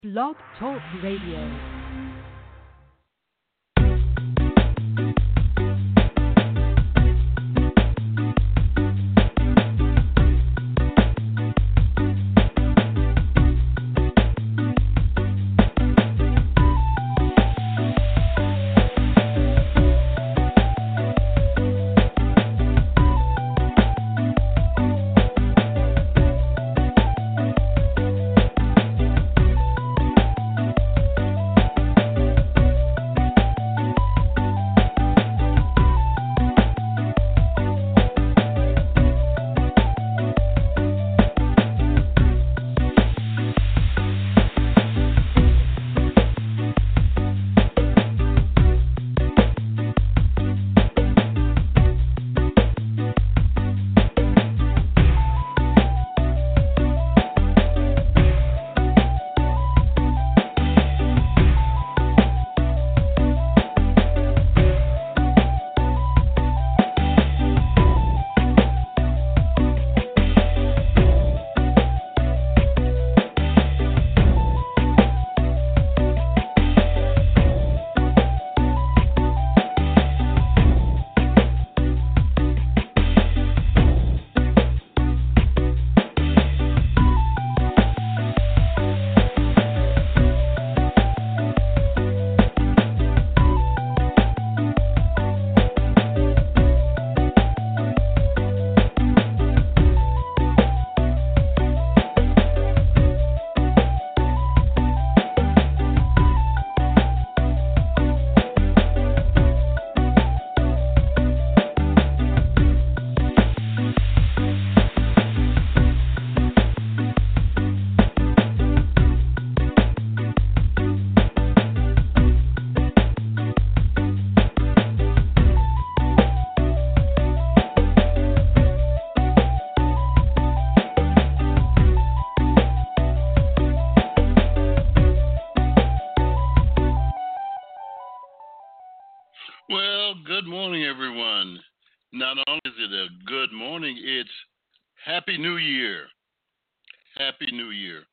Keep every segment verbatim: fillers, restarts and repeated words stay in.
Blog Talk Radio. Well, good morning, everyone. Not only is it a good morning, it's Happy New Year. Happy New Year.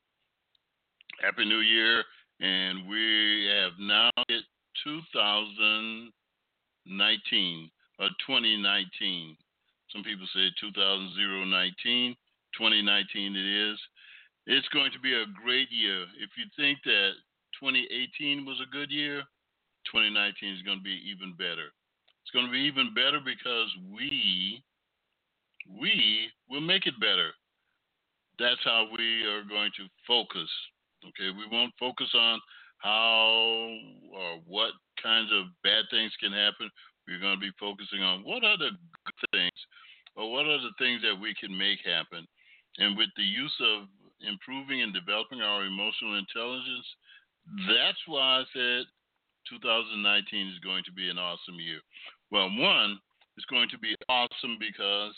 Happy New Year. And we have now hit two thousand nineteen or twenty nineteen. Some people say two thousand nineteen. twenty nineteen it is. It's going to be a great year. If you think that twenty eighteen was a good year, twenty nineteen is going to be even better. It's going to be even better because we we will make it better. That's how we are going to focus. Okay, we won't focus on how or what kinds of bad things can happen. We're going to be focusing on what are the good things or what are the things that we can make happen. And with the use of improving and developing our emotional intelligence, that's why I said two thousand nineteen is going to be an awesome year. Well, one, it's going to be awesome because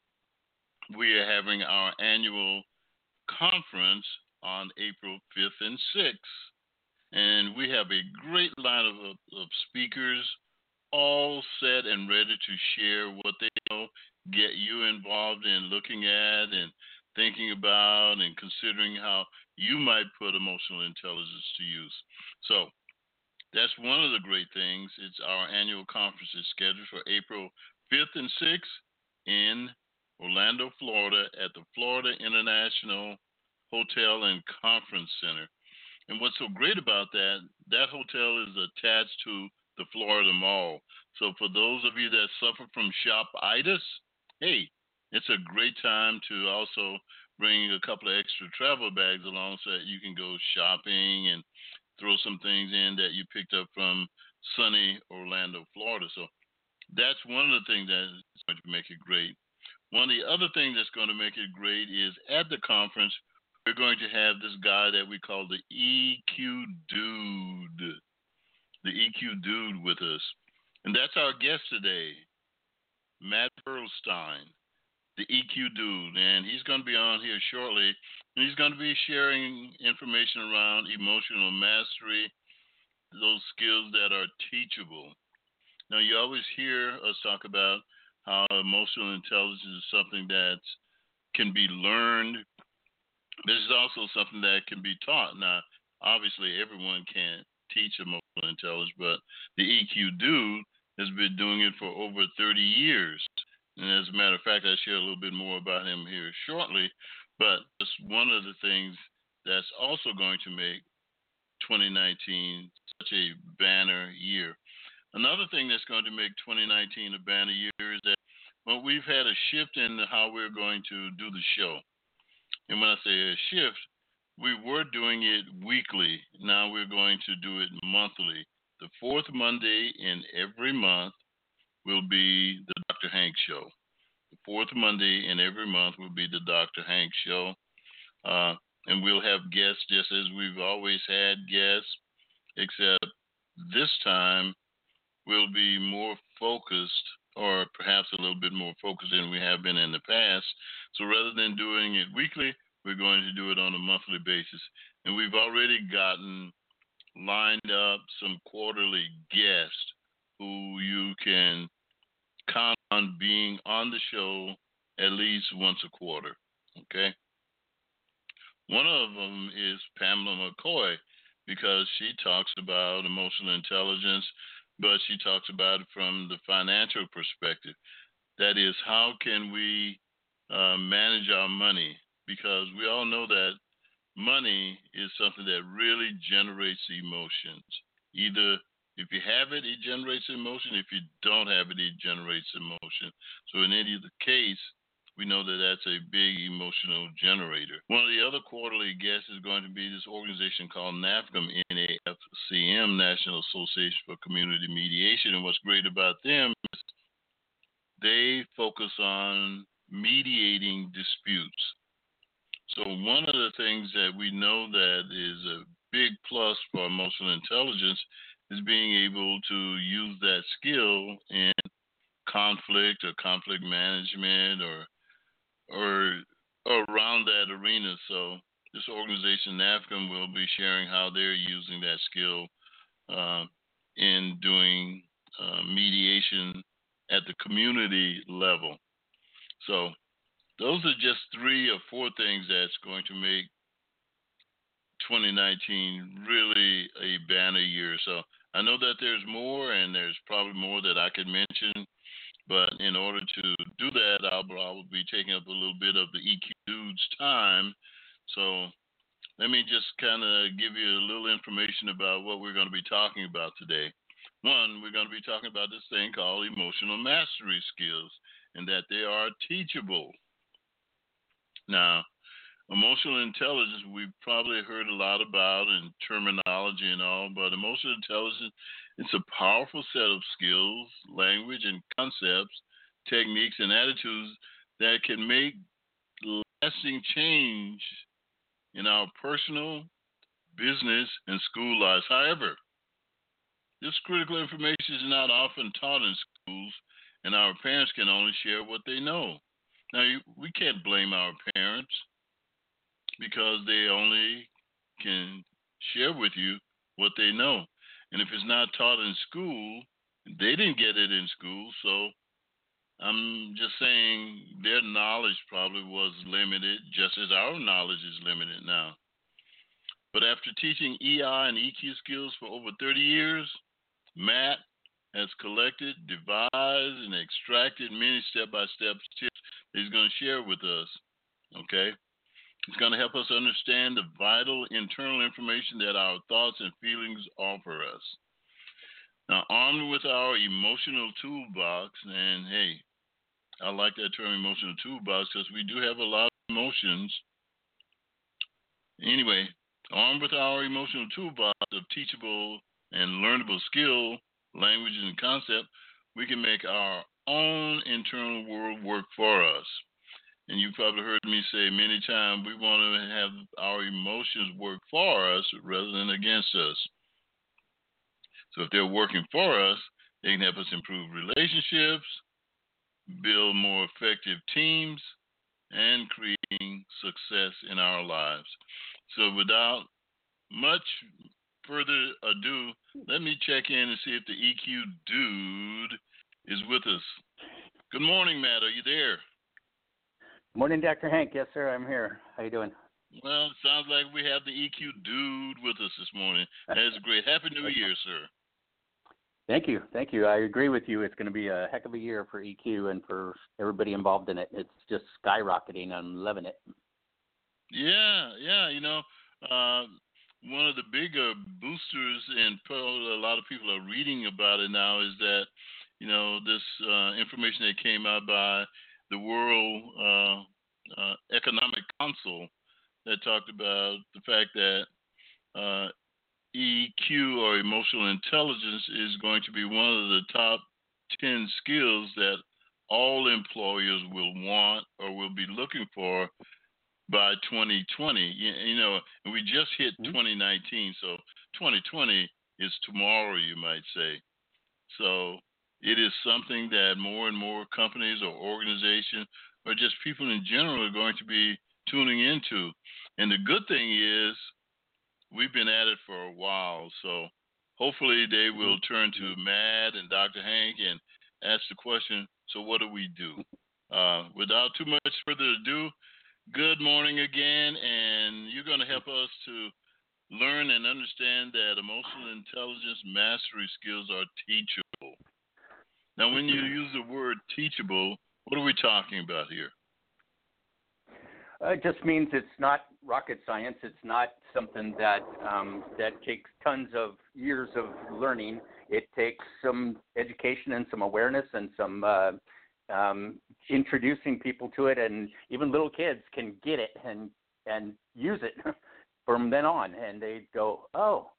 we are having our annual conference on April fifth and sixth. And we have a great line of, of speakers all set and ready to share what they know, get you involved in looking at and thinking about and considering how you might put emotional intelligence to use. So that's one of the great things. It's our annual conference is scheduled for April fifth and sixth in Orlando, Florida at the Florida International Hotel and Conference Center. And what's so great about that, that hotel is attached to the Florida Mall. So for those of you that suffer from shop-itis, hey, it's a great time to also bring a couple of extra travel bags along so that you can go shopping and throw some things in that you picked up from sunny Orlando, Florida. So that's one of the things that is going to make it great. One of the other things that's going to make it great is at the conference, we're going to have this guy that we call the E Q Dude, the E Q Dude with us. And that's our guest today, Matt Pearlstein, the E Q Dude. And he's going to be on here shortly. And he's going to be sharing information around emotional mastery, those skills that are teachable. Now, you always hear us talk about how emotional intelligence is something that can be learned. This is also something that can be taught. Now, obviously everyone can't teach emotional intelligence, but the E Q dude has been doing it for over thirty years. And as a matter of fact, I'll share a little bit more about him here shortly. But it's one of the things that's also going to make twenty nineteen such a banner year. Another thing that's going to make twenty nineteen a banner year is that, well, we've had a shift in how we're going to do the show. And when I say a shift, we were doing it weekly. Now we're going to do it monthly. The fourth Monday in every month will be the Doctor Hank Show. The fourth Monday in every month will be the Doctor Hank Show. Uh, and we'll have guests just as we've always had guests, except this time we'll be more focused, or perhaps a little bit more focused than we have been in the past. So rather than doing it weekly, we're going to do it on a monthly basis. And we've already gotten lined up some quarterly guests who you can count on being on the show at least once a quarter. Okay? One of them is Pamela McCoy, because she talks about emotional intelligence, but she talks about it from the financial perspective. That is, how can we uh, manage our money? Because we all know that money is something that really generates emotions. Either if you have it, it generates emotion. If you don't have it, it generates emotion. So in any case, we know that that's a big emotional generator. One of the other quarterly guests is going to be this organization called NAFCM, N A F C M, National Association for Community Mediation. And what's great about them is they focus on mediating disputes. So one of the things that we know that is a big plus for emotional intelligence is being able to use that skill in conflict or conflict management or or around that arena. So this organization, NAFCM, will be sharing how they're using that skill uh, in doing uh, mediation at the community level. So those are just three or four things that's going to make twenty nineteen really a banner year. So I know that there's more, and there's probably more that I could mention. But in order to do that, I'll, I'll be taking up a little bit of the E Q Dude's time. So let me just kind of give you a little information about what we're going to be talking about today. One, we're going to be talking about this thing called emotional mastery skills, and that they are teachable. Now, emotional intelligence, we've probably heard a lot about in terminology and all, but emotional intelligence, it's a powerful set of skills, language, and concepts, techniques, and attitudes that can make lasting change in our personal, business, and school lives. However, this critical information is not often taught in schools, and our parents can only share what they know. Now, we can't blame our parents, because they only can share with you what they know. And if it's not taught in school, they didn't get it in school. So I'm just saying their knowledge probably was limited, just as our knowledge is limited now. But after teaching E I and E Q skills for over thirty years, Matt has collected, devised, and extracted many step-by-step tips that he's going to share with us. Okay? It's going to help us understand the vital internal information that our thoughts and feelings offer us. Now, armed with our emotional toolbox, and hey, I like that term, emotional toolbox, because we do have a lot of emotions. Anyway, armed with our emotional toolbox of teachable and learnable skill, language, and concept, we can make our own internal world work for us. And you've probably heard me say many times, we want to have our emotions work for us rather than against us. So if they're working for us, they can help us improve relationships, build more effective teams, and creating success in our lives. So without much further ado, let me check in and see if the E Q Dude is with us. Good morning, Matt. Are you there? Morning, Doctor Hank. Yes, sir. I'm here. How you doing? Well, it sounds like we have the E Q dude with us this morning. That's great. Happy New Year, sir. Thank you. Thank you. I agree with you. It's going to be a heck of a year for E Q and for everybody involved in it. It's just skyrocketing. I'm loving it. Yeah, yeah. You know, uh, one of the bigger boosters, and probably a lot of people are reading about it now, is that, you know, this uh, information that came out by the World uh, uh, Economic Council that talked about the fact that uh, E Q, or emotional intelligence, is going to be one of the top ten skills that all employers will want or will be looking for by twenty twenty. You, you know, and we just hit Mm-hmm. twenty nineteen, so twenty twenty is tomorrow, you might say. So it is something that more and more companies or organizations or just people in general are going to be tuning into. And the good thing is we've been at it for a while, so hopefully they will Mm-hmm. turn to Matt and Doctor Hank and ask the question, so what do we do? Uh, without too much further ado, good morning again, and you're going to help us to learn and understand that emotional intelligence mastery skills are teachable. Now, when you use the word teachable, what are we talking about here? Uh, it just means it's not rocket science. It's not something that um, that takes tons of years of learning. It takes some education and some awareness and some uh, um, introducing people to it, and even little kids can get it and and use it from then on, and they go, oh,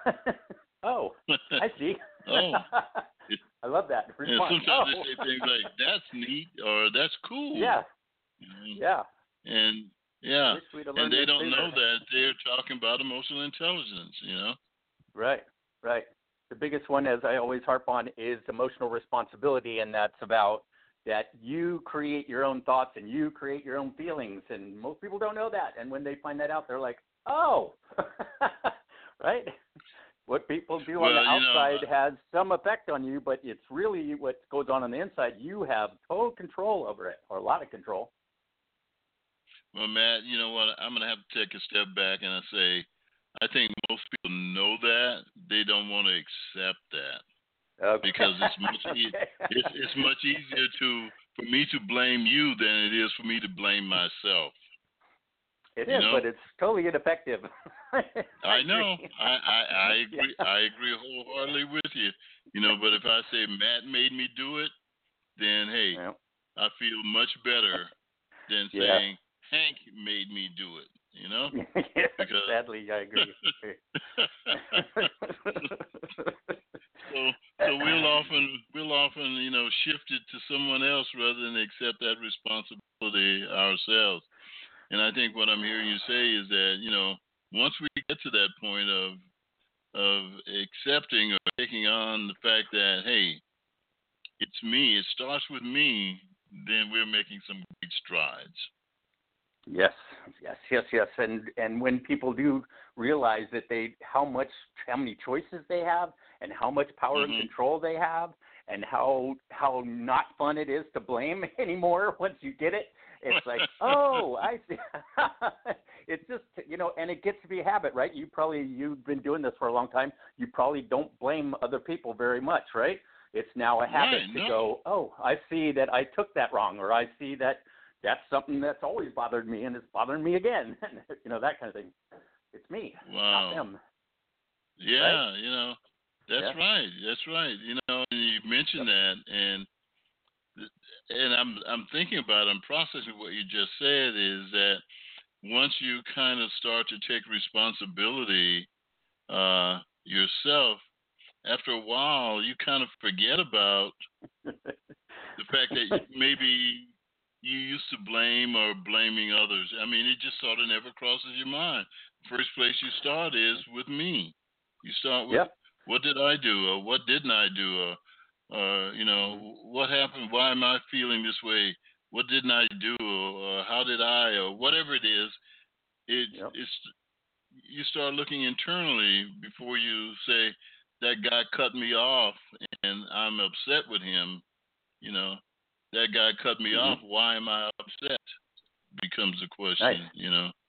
oh, I see. Oh. I love that response. And sometimes oh. they say things like, that's neat, or that's cool. Yeah. Mm-hmm. Yeah. And yeah, and they don't sooner. know that they're talking about emotional intelligence, you know? Right, right. The biggest one, as I always harp on, is emotional responsibility, and that's about that you create your own thoughts and you create your own feelings, and most people don't know that. And when they find that out, they're like, oh, right? What people do well, on the outside know, has some effect on you, but it's really what goes on on the inside. You have total control over it, or a lot of control. Well, Matt, you know what? I'm going to have to take a step back and I say, I think most people know that. They don't want to accept that. Okay. Because it's much e- okay. it's, it's much easier to for me to blame you than it is for me to blame myself. It is, know? But it's totally ineffective. I, I know. I, I, I agree. Yeah. I agree wholeheartedly with you. You know, but if I say Matt made me do it, then hey, yeah. I feel much better than yeah. saying Hank made me do it. You know? Yeah, because sadly, I agree. so, so we'll often, we'll often, you know, shift it to someone else rather than accept that responsibility ourselves. And I think what I'm hearing you say is that, you know, once we get to that point of of accepting or taking on the fact that, hey, it's me, it starts with me, then we're making some great strides. Yes, yes, yes, yes. And and when people do realize that they how much how many choices they have and how much power mm-hmm. and control they have and how how not fun it is to blame anymore once you get it, it's like, oh, I see. It's just, you know, and it gets to be a habit, right? You probably, you've been doing this for a long time. You probably don't blame other people very much, right? It's now a habit right, to no. go, oh, I see that I took that wrong, or I see that that's something that's always bothered me and it's bothering me again. You know, that kind of thing. It's me, wow. not them. Yeah, right? you know, that's yeah. right. That's right. You know, and you mentioned yep. that, and and I'm I'm thinking about it, I'm processing what you just said is that once you kind of start to take responsibility uh, yourself, after a while, you kind of forget about the fact that maybe you used to blame or blaming others. I mean, it just sort of never crosses your mind. First place you start is with me. You start with yep. what did I do, or what didn't I do, or, or you know, what happened? Why am I feeling this way? What didn't I do, or, or how did I, or whatever it is. It, yep. it's you start looking internally before you say that guy cut me off and I'm upset with him. You know, that guy cut me mm-hmm. off. Why am I upset? Becomes the question. Nice. You know.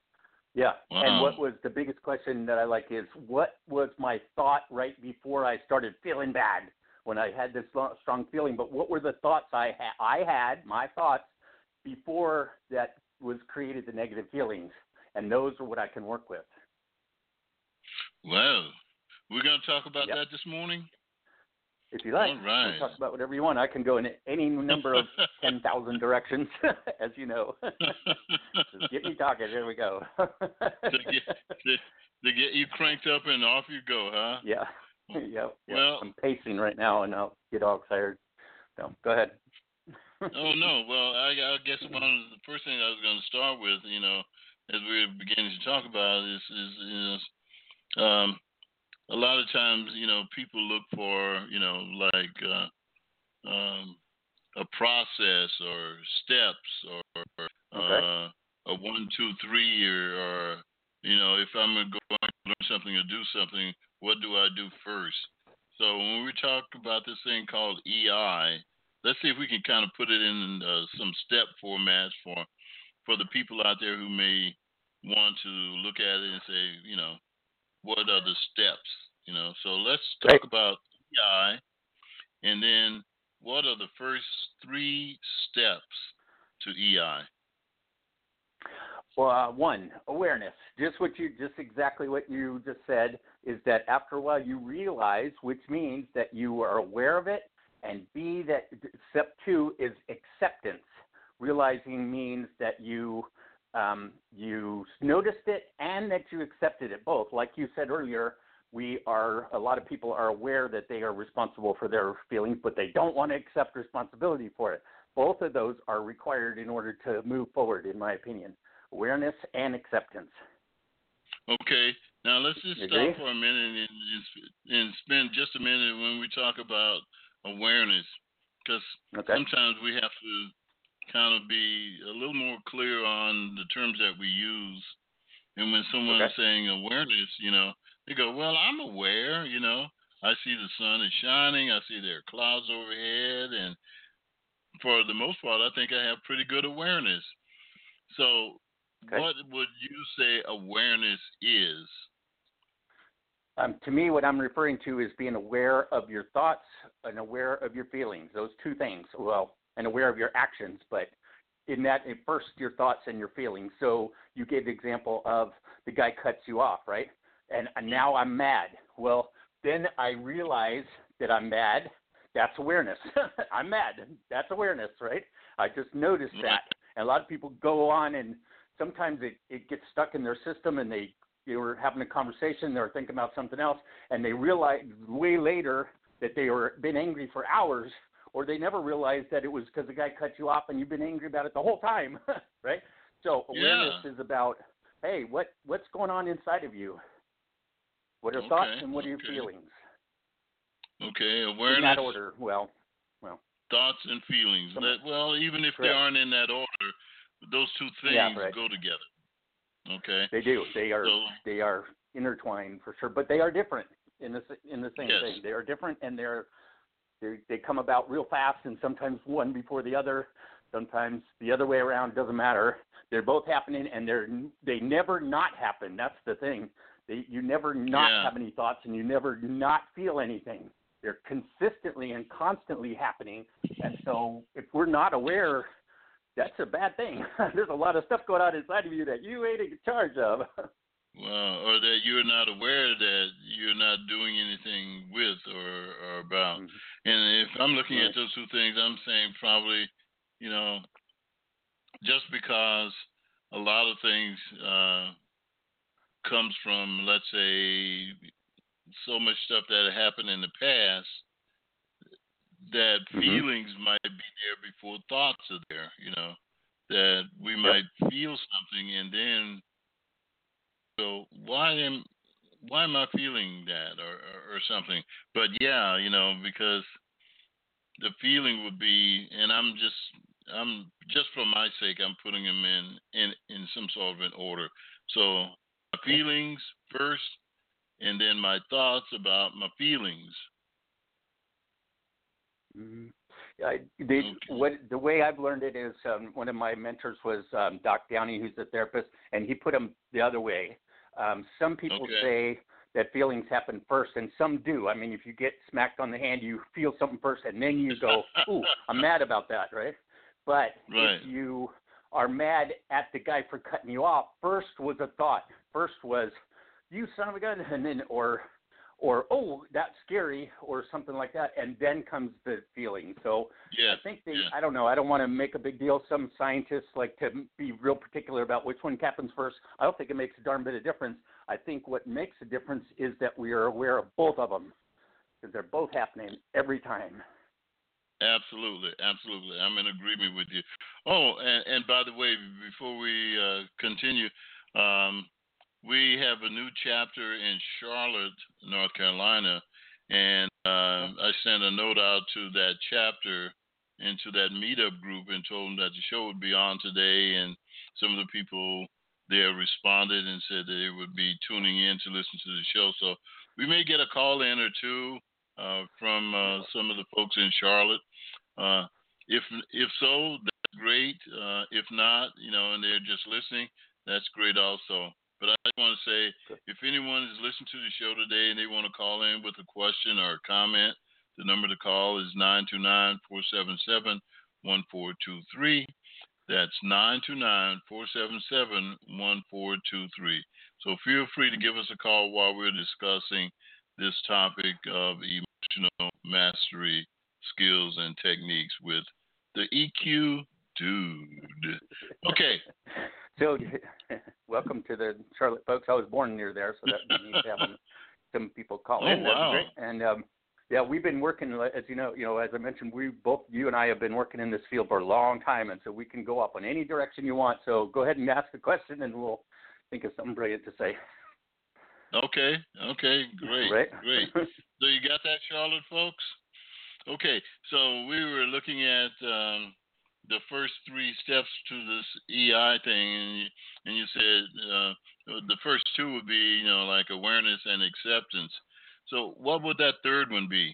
Yeah. Wow. And what was the biggest question that I like is, what was my thought right before I started feeling bad when I had this lo- strong feeling? But what were the thoughts I, ha- I had, my thoughts, before that was created the negative feelings? And those are what I can work with. Well, we're going to talk about Yep. that this morning? If you like, All right. we'll talk about whatever you want. I can go in any number of ten thousand directions, as you know. Just get me talking. Here we go. to, get, to, to get you cranked up and off you go, huh? Yeah. yeah. yeah. Well, I'm pacing right now, and I'll get all excited. So, go ahead. oh, no. Well, I, I guess one of the first thing I was going to start with, you know, as we we're beginning to talk about is, is, is um, a lot of times, you know, people look for, you know, like uh, um, a process or steps or Okay. uh, a one, two, three, or, or you know, if I'm going to learn something or do something, what do I do first? So when we talk about this thing called E I, let's see if we can kind of put it in uh, some step formats for for the people out there who may want to look at it and say, you know, what are the steps? You know, so let's talk Great. about E I, and then what are the first three steps to E I? Well, uh, one, awareness. Just what you, just exactly what you just said is that after a while you realize, which means that you are aware of it, and B, that step two is acceptance. Realizing means that you um, you noticed it and that you accepted it both. Like you said earlier, we are a lot of people are aware that they are responsible for their feelings, but they don't want to accept responsibility for it. Both of those are required in order to move forward, in my opinion. Awareness and acceptance. Okay, now let's just You stop agree? for a minute and, and, and spend just a minute when we talk about awareness, because Okay. sometimes we have to kind of be a little more clear on the terms that we use. And when someone Okay. is saying awareness, you know, they go, well, I'm aware, you know, I see the sun is shining, I see there are clouds overhead, and for the most part, I think I have pretty good awareness. So, Okay. what would you say awareness is? Um, to me, what I'm referring to is being aware of your thoughts and aware of your feelings. Those two things. Well, and aware of your actions, but in that, at first, your thoughts and your feelings. So you gave the example of the guy cuts you off, right? And, and now I'm mad. Well, then I realize that I'm mad. That's awareness. I'm mad. That's awareness, right? I just noticed that. And a lot of people go on, and sometimes it, it gets stuck in their system, and they, they were having a conversation, they were thinking about something else, and they realize way later that they were been angry for hours, or they never realized that it was because the guy cut you off and you've been angry about it the whole time, right? So awareness Yeah. is about, hey, what, what's going on inside of you? What are Okay, thoughts and what are your okay. feelings? Okay, In awareness, that order. Well, well. thoughts, and feelings. Some, That, well, even if correct. they aren't in that order, those two things Yeah, right. go together. Okay. They do. They are So, they are intertwined for sure, but they are different in the in the same yes. thing. They are different, and they're they they come about real fast, and sometimes one before the other, sometimes the other way around. Doesn't matter. They're both happening, and they're they never not happen. That's the thing. They, you never not Yeah. have any thoughts, and you never not feel anything. They're consistently and constantly happening, and so if we're not aware, that's a bad thing. There's a lot of stuff going on inside of you that you ain't in charge of. Well, or that you're not aware that you're not doing anything with or, or about. Mm-hmm. And if I'm looking Right. at those two things, I'm saying probably, you know, just because a lot of things uh, comes from, let's say, so much stuff that happened in the past, that Mm-hmm. feelings might be there before thoughts are there, you know, that we might Yep. feel something and then go, why am why am I feeling that or, or, or something? But yeah, you know, because the feeling would be, and I'm just I'm just for my sake, I'm putting them in in in some sort of an order. So my feelings first, and then my thoughts about my feelings. Mm-hmm. I, they, okay. what the way I've learned it is um, one of my mentors was um, Doc Downey, who's a therapist, and he put them the other way. Um, some people okay. say that feelings happen first, and some do. I mean, if you get smacked on the hand, you feel something first, and then you go, "Ooh, I'm mad about that," right? But right. if you are mad at the guy for cutting you off, first was a thought. First was, "You son of a gun," and then or. Or, oh, that's scary, or something like that, and then comes the feeling. So yeah, I think they, yeah. I don't know, I don't want to make a big deal. Some scientists like to be real particular about which one happens first. I don't think it makes a darn bit of difference. I think what makes a difference is that we are aware of both of them, because they're both happening every time. Absolutely, absolutely. I'm in agreement with you. Oh, and, and by the way, before we uh, continue, um, we have a new chapter in Charlotte, North Carolina, and uh, I sent a note out to that chapter and to that meetup group and told them that the show would be on today, and some of the people there responded and said they would be tuning in to listen to the show. So we may get a call in or two uh, from uh, some of the folks in Charlotte. Uh, if if so, that's great. Uh, if not, you know, and they're just listening, that's great also. But I want to say, if anyone is listening to the show today and they want to call in with a question or a comment, the number to call is nine two nine, four seven seven, one four two three. That's nine two nine, four seven seven, one four two three. So feel free to give us a call while we're discussing this topic of emotional mastery skills and techniques with the E Q Dude. Okay. So, welcome to the Charlotte folks. I was born near there, so that means having some people call oh, in. That'd wow. be great. And um, yeah, we've been working, as you know, you know, as I mentioned, we both, you and I, have been working in this field for a long time, and so we can go up in any direction you want. So go ahead and ask a question, and we'll think of something brilliant to say. Okay. Okay. Great. Right. Great. So you got that, Charlotte folks? Okay. So we were looking at. Um, the first three steps to this E I thing, and you, and you said uh, the first two would be, you know, like awareness and acceptance. So what would that third one be?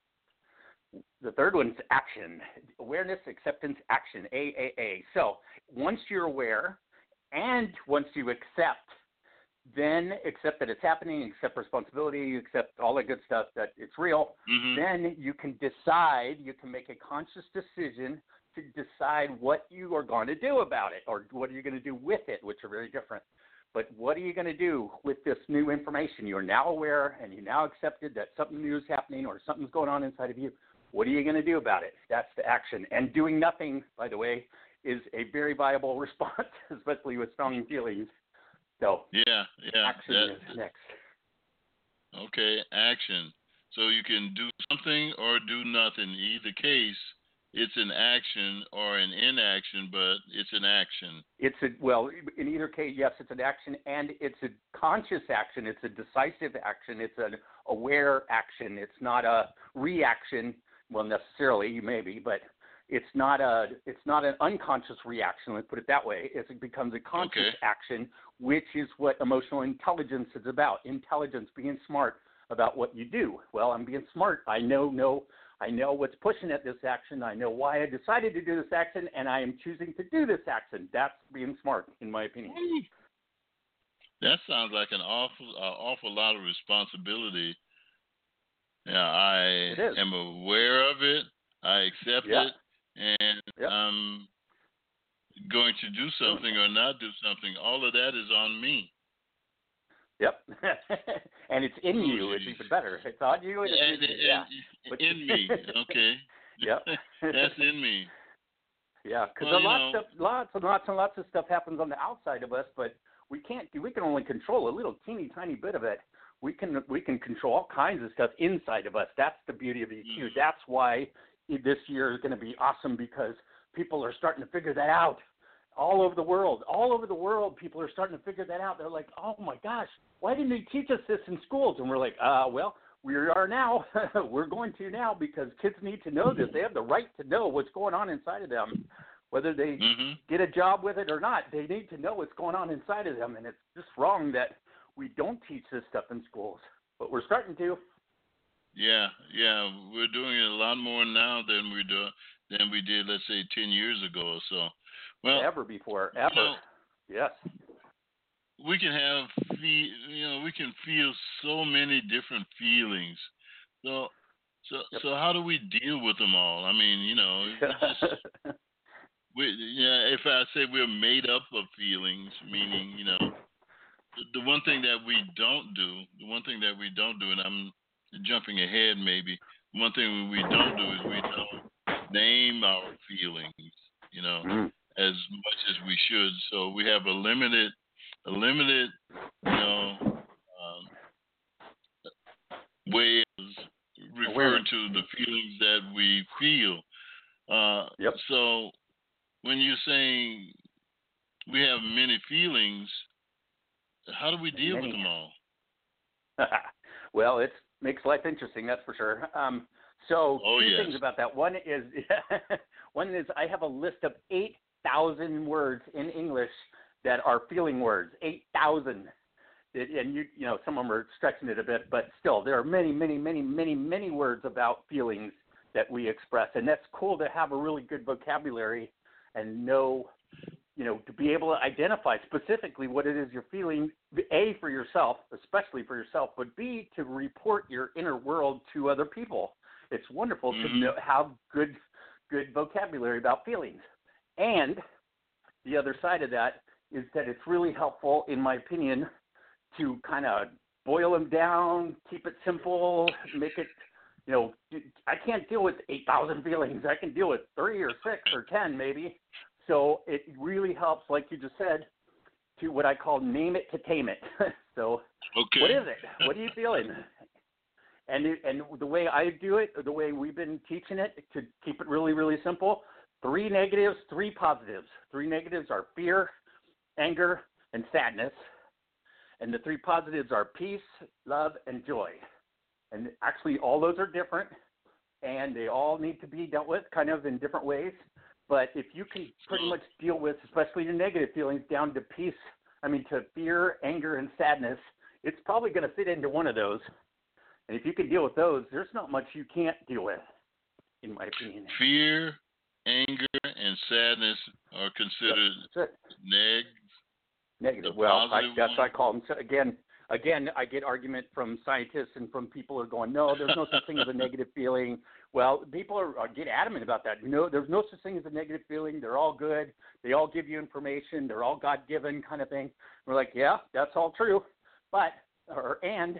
The third one's action. Awareness, acceptance, action, A A A. So once you're aware and once you accept, then accept that it's happening, accept responsibility, accept all that good stuff, that it's real, mm-hmm. then you can decide, you can make a conscious decision to decide what you are going to do about it, or what are you going to do with it, which are very different. But what are you going to do with this new information? You're now aware and you now accepted that something new is happening or something's going on inside of you. What are you going to do about it? That's the action. And doing nothing, by the way, is a very viable response, especially with strong feelings. So yeah, yeah, action that, is next. Okay, action. So you can do something or do nothing. Either case, it's an action or an inaction, but it's an action. It's a, well, in either case, yes, it's an action, and it's a conscious action. It's a decisive action. It's an aware action. It's not a reaction. Well, necessarily, maybe, but it's not a, it's not an unconscious reaction. Let's put it that way. It's, it becomes a conscious okay. action, which is what emotional intelligence is about. Intelligence, being smart about what you do. Well, I'm being smart. I know, no. I know what's pushing at this action. I know why I decided to do this action, and I am choosing to do this action. That's being smart, in my opinion. That sounds like an awful, uh, awful lot of responsibility. Yeah, I am aware of it. I accept yeah. it, and yep. I'm going to do something or not do something. All of that is on me. Yep, and it's in oh, you. Geez. It's even better. It's on you. And and, it's and, yeah. and, in me. Okay. Yep. That's in me. Yeah, because well, a lot know, of stuff, lots and lots and lots of stuff happens on the outside of us, but we can't. We can only control a little teeny tiny bit of it. We can we can control all kinds of stuff inside of us. That's the beauty of E Q. mm-hmm. That's why this year is going to be awesome, because people are starting to figure that out. All over the world, all over the world, people are starting to figure that out. They're like, oh, my gosh, why didn't they teach us this in schools? And we're like, uh, well, we are now. We're going to now, because kids need to know this. They have the right to know what's going on inside of them, whether they mm-hmm. get a job with it or not. They need to know what's going on inside of them, and it's just wrong that we don't teach this stuff in schools, but we're starting to. Yeah, yeah, we're doing it a lot more now than we do than we did, let's say, ten years ago or so. Well, Ever before, you ever. know, Yes. we can have fe- you know, we can feel so many different feelings. So, so, Yep. so how do we deal with them all? I mean, you know, we just we yeah. If I say we're made up of feelings, meaning, you know, the, the one thing that we don't do, the one thing that we don't do, and I'm jumping ahead maybe. One thing we don't do is we don't name our feelings, you know, Mm. as much as we should. So we have a limited, a limited, you know, um, way of referring Awareness. to the feelings that we feel. Uh, Yep. so when you're saying we have many feelings, how do we deal with Many. them all? Well, it makes life interesting, that's for sure. Um, so Oh, two yes. things about that. One is one is I have a list of eight thousand words in English that are feeling words. Eight thousand. And you you know some of them are stretching it a bit, but still there are many, many, many, many, many words about feelings that we express, and that's cool to have a really good vocabulary and know, you know, to be able to identify specifically what it is you're feeling, A, for yourself, especially for yourself, but B, to report your inner world to other people. It's wonderful Mhm. to know, have good, good vocabulary about feelings. And the other side of that is that it's really helpful, in my opinion, to kind of boil them down, keep it simple, make it, you know, I can't deal with eight thousand feelings. I can deal with three or six or ten maybe. So it really helps, like you just said, to what I call name it to tame it. So Okay. what is it? What are you feeling? And it, and the way I do it, or the way we've been teaching it, to keep it really, really simple, three negatives, three positives. Three negatives are fear, anger, and sadness. And the three positives are peace, love, and joy. And actually, all those are different, and they all need to be dealt with kind of in different ways. But if you can pretty much deal with, especially your negative feelings, down to peace, I mean, to fear, anger, and sadness, it's probably going to fit into one of those. And if you can deal with those, there's not much you can't deal with, in my opinion. Fear, anger, and sadness are considered Yep, neg. negative. The Well, I, positive that's one? what I call them. So again, again, I get argument from scientists and from people who are going, no, there's no such thing as a negative feeling. Well, people are, are get adamant about that. No, there's no such thing as a negative feeling. They're all good. They all give you information. They're all God-given kind of thing. We're like, yeah, that's all true, but or and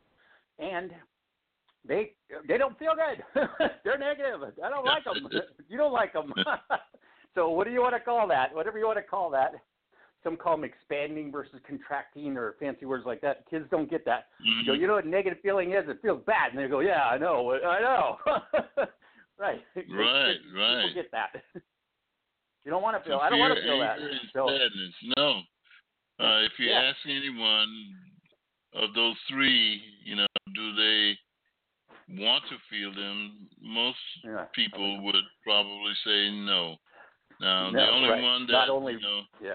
and they they don't feel good. They're negative. I don't like them. You don't like them. So what do you want to call that? Whatever you want to call that. Some call them expanding versus contracting or fancy words like that. Kids don't get that. Mm-hmm. You go, you know what a negative feeling is? It feels bad. And they go, yeah, I know. I know. Right. Right, People right. get that. You don't want to feel. So I don't want to fear, feel that. anger, and So, sadness. No. Uh, if you yeah. ask anyone of those three, you know, do they want to feel them? Most Yeah. people would probably say no. Now, No, the only right. one that, Not only, you know, yeah.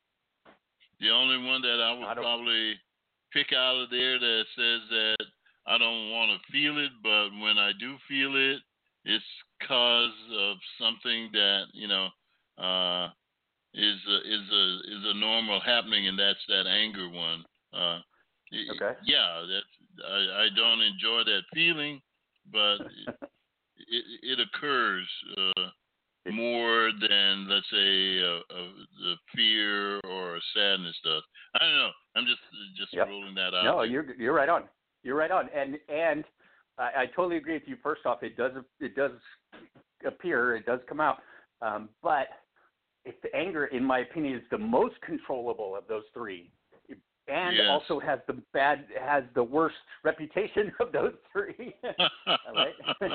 the only one that I would I don't- probably pick out of there that says that I don't want to feel it, but when I do feel it, it's because of something that, you know, uh, is a, is a is a normal happening, and that's that anger one. Uh, Okay. Yeah, that's I, I don't enjoy that feeling, but it, it, it occurs uh, more than, let's say, uh, uh, the fear or sadness stuff. I don't know. I'm just just Yep. rolling that out. No, there. you're you're right on. You're right on. And and I, I totally agree with you. First off, it does it does appear, it does come out, um, but if the anger, in my opinion, is the most controllable of those three, and Yes. also has the bad has the worst reputation of those three. All right.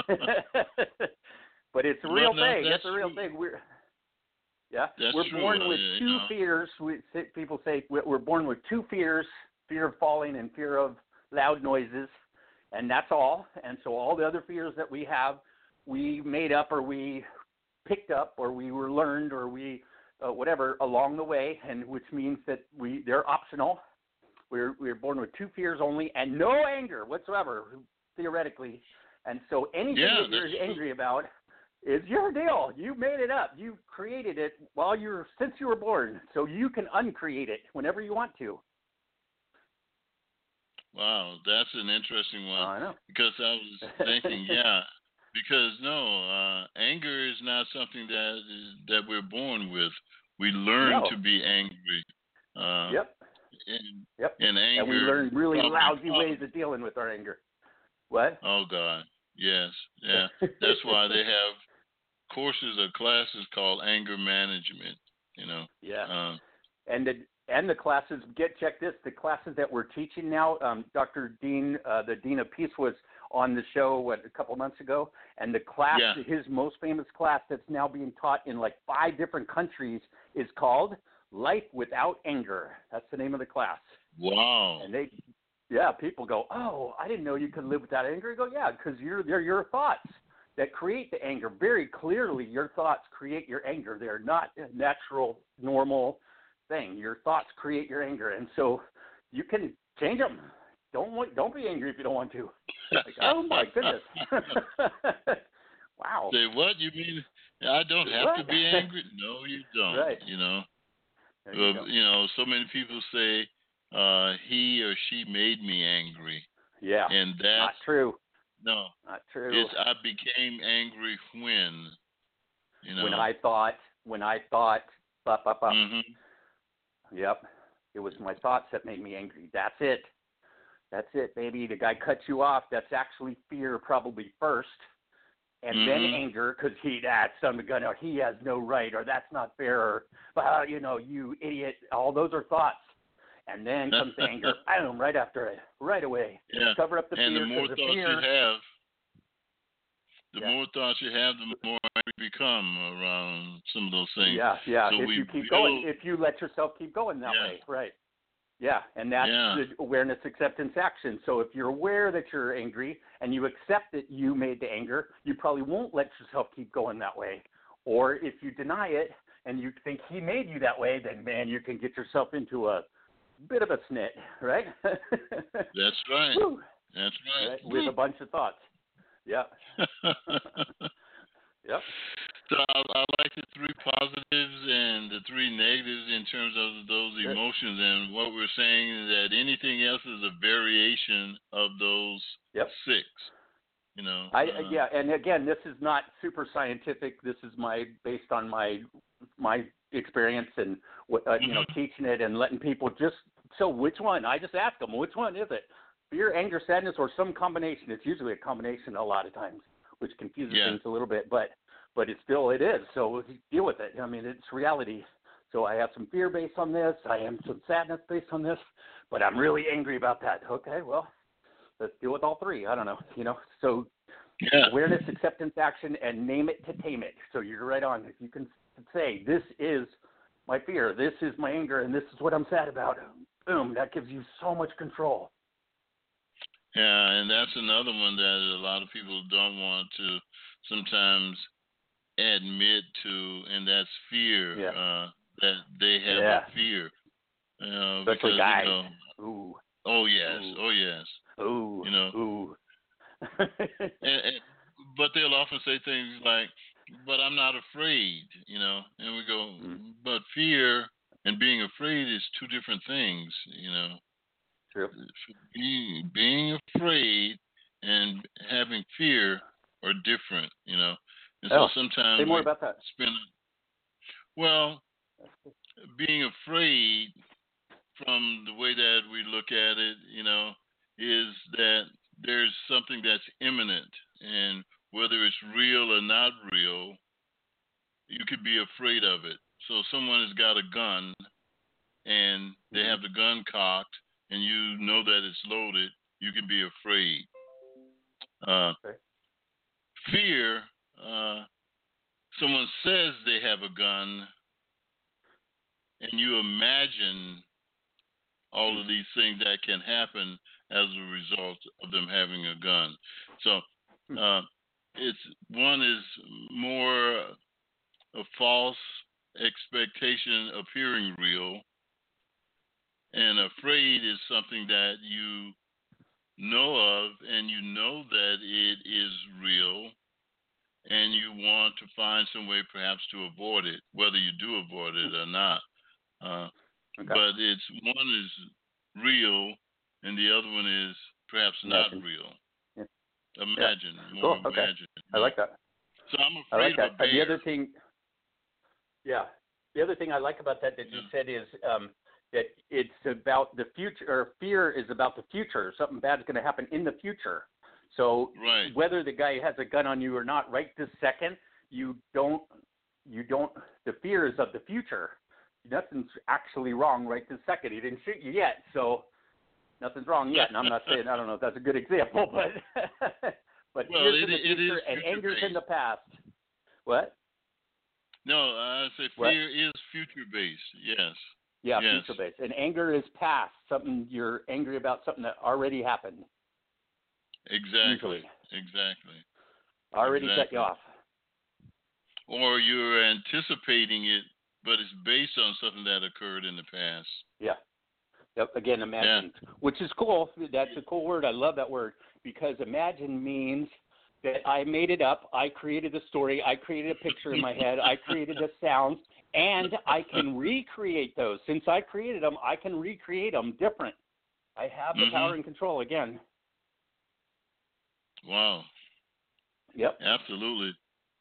But it's a Well, real no, thing. that's It's a real true. thing. We're yeah, That's we're true, born uh, with you two know. fears. We people say we're we're born with two fears: fear of falling and fear of loud noises, and that's all. And so all the other fears that we have, we made up, or we picked up, or we were learned, or we uh, whatever along the way, and which means that we they're optional. We're we're born with two fears only, and no anger whatsoever. theoretically. And so anything Yeah, that you're that's angry about is your deal. You made it up. You created it while you're since you were born. So you can uncreate it whenever you want to. Wow, that's an interesting one. Oh, I know. Because I was thinking, yeah, because no, uh, anger is not something that is, that we're born with. We learn No. to be angry. Uh, Yep. and, Yep. and anger. And we learn really probably, lousy probably, ways of dealing with our anger. What? Oh God, yes, yeah. That's why they have courses or classes called anger management. You know. Yeah. Uh, and the and the classes get check this the classes that we're teaching now. Um, Doctor Dean, uh, the Dean of Peace, was on the show what a couple months ago, and the class, yeah. his most famous class that's now being taught in like five different countries, is called Life Without Anger. That's the name of the class. Wow. And they, yeah, people go, oh, I didn't know you could live without anger. I go, yeah, because you're they're your thoughts that create the anger. Very clearly, your thoughts create your anger. They're not a natural, normal thing. Your thoughts create your anger, and so you can change them. Don't want, don't be angry if you don't want to. Like, oh my goodness! Wow. Say what? You mean I don't have what? to be angry? No, you don't. Right. You know. There you, Well, you know, so many people say uh, he or she made me angry. Yeah. And that's not true. No. Not true. It's I became angry when. You know. When I thought. When I thought. Up, up, up. Mm-hmm. Yep. It was my thoughts that made me angry. That's it. That's it, baby. The guy cuts you off. That's actually fear, probably first, and mm-hmm. then anger, because he that's son of a gun, or he has no right, or that's not fair, or uh, you know, you idiot. All those are thoughts, and then comes the anger. Boom! Right after it, right away. Yeah. Cover up the and fear. And the more the thoughts fear, you have, the yeah. more thoughts you have, the more angry you become around some of those things. Yeah, yeah. So if we you keep build, going, if you let yourself keep going that yeah. way, right? Yeah, and that's yeah. the awareness, acceptance, action. So if you're aware that you're angry and you accept that you made the anger, you probably won't let yourself keep going that way. Or if you deny it and you think he made you that way, then, man, you can get yourself into a bit of a snit, right? That's right. Woo. That's right. right. With a bunch of thoughts. Yeah. Yep. So I, I like the three positives and the three negatives in terms of those Good. emotions. And what we're saying is that anything else is a variation of those yep. six. You know. I uh, yeah, and again, this is not super scientific. This is my based on my my experience and what uh, you know, mm-hmm. teaching it and letting people just so which one? I just ask them which one is it? Fear, anger, sadness, or some combination. It's usually a combination a lot of times, which confuses yeah. things a little bit, but but it still it is. So deal with it. I mean, it's reality. So I have some fear based on this. I have some sadness based on this, but I'm really angry about that. Okay, well, let's deal with all three. I don't know, you know. So yeah. awareness, acceptance, action, and name it to tame it. So you're right on. If you can say, this is my fear, this is my anger, and this is what I'm sad about, boom, that gives you so much control. Yeah, and that's another one that a lot of people don't want to sometimes admit to, and that's fear. Yeah. Uh, that they have yeah. a fear. Uh, Especially because, guys. You know, Ooh. Oh yes. Ooh. Oh yes. Ooh. You know. Ooh. and, and, but they'll often say things like, "But I'm not afraid," you know, and we go, mm. "But fear and being afraid is two different things," you know. True. Being, being afraid and having fear are different, you know. And oh, so sometimes say more we about that. spend. Well, being afraid, from the way that we look at it, you know, is that there's something that's imminent, and whether it's real or not real, you could be afraid of it. So someone has got a gun, and they mm-hmm. have the gun cocked, and you know that it's loaded, you can be afraid. Uh, okay. Fear, uh, someone says they have a gun, and you imagine all of these things that can happen as a result of them having a gun. So uh, it's one is more a false expectation appearing real, and afraid is something that you know of, and you know that it is real, and you want to find some way perhaps to avoid it, whether you do avoid it or not. Uh, Okay. but it's one is real, and the other one is perhaps Imagine. not real. Yeah. Imagine, Yeah. more Cool. Okay. imagine. I like that. So I'm I afraid like that. of a bear. Uh, the other thing, yeah, the other thing I like about that that you Yeah. said is um, that it's about the future, or fear is about the future. Something bad is going to happen in the future. So Right. whether the guy has a gun on you or not, right this second, you don't, you don't. The fear is of the future. Nothing's actually wrong right this second. He didn't shoot you yet, so nothing's wrong yet. And I'm not saying I don't know if that's a good example, but but Well, fear's it, in the it future is and anger's future-based. in the past. What? No, I say What? fear is future-based. Yes. Yeah, Yes. future based. And anger is past, something you're angry about, something that already happened. Exactly. Usually. Exactly. Already Exactly. set you off. Or you're anticipating it, but it's based on something that occurred in the past. Yeah. Yep. Again, imagine, yeah. Which is cool. That's a cool word. I love that word, because imagine means that I made it up. I created the story. I created a picture in my head. I created the sounds, and I can recreate those. Since I created them, I can recreate them different. I have the mm-hmm. power and control again. Wow. Yep. Absolutely.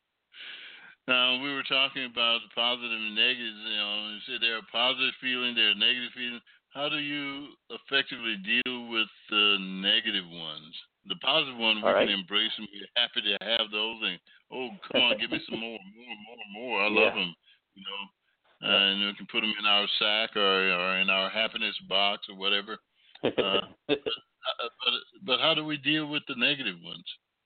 Now, we were talking about the positive and negatives. You know, you said there are positive feelings, there are negative feelings. How do you effectively deal with the negative ones? The positive ones, we All right. can embrace them. We're happy to have those. And, oh, come on, give me some more, more, more, more. I yeah. love them, you know. Uh, yeah. And we can put them in our sack or, or in our happiness box or whatever. Uh, but, but, but how do we deal with the negative ones?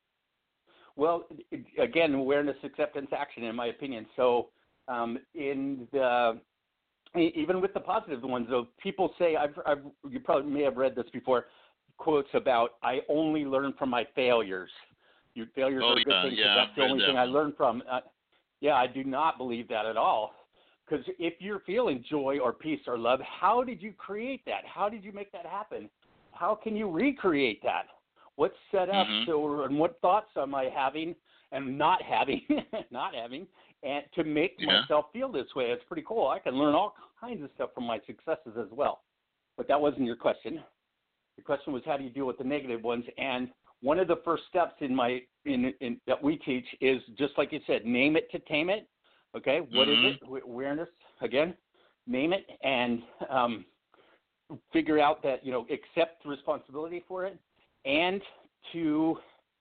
Well, again, awareness, acceptance, action, in my opinion. So, um, in the even with the positive ones, though, people say, I've, I've, you probably may have read this before, quotes about, I only learn from my failures. Your failures oh, are a good yeah, thing, because yeah, that's I've the only that thing one. I learned from. Uh, yeah, I do not believe that at all. Because if you're feeling joy or peace or love, how did you create that? How did you make that happen? How can you recreate that? What's set up? Mm-hmm. So, and what thoughts am I having and not having, not having, and to make Yeah. myself feel this way? It's pretty cool. I can learn all kinds of stuff from my successes as well. But that wasn't your question. The question was, how do you deal with the negative ones? And one of the first steps in my in, in that we teach is, just like you said, name it to tame it. Okay, what mm-hmm. is it? Awareness again. Name it and um, figure out that, you know, accept responsibility for it. And to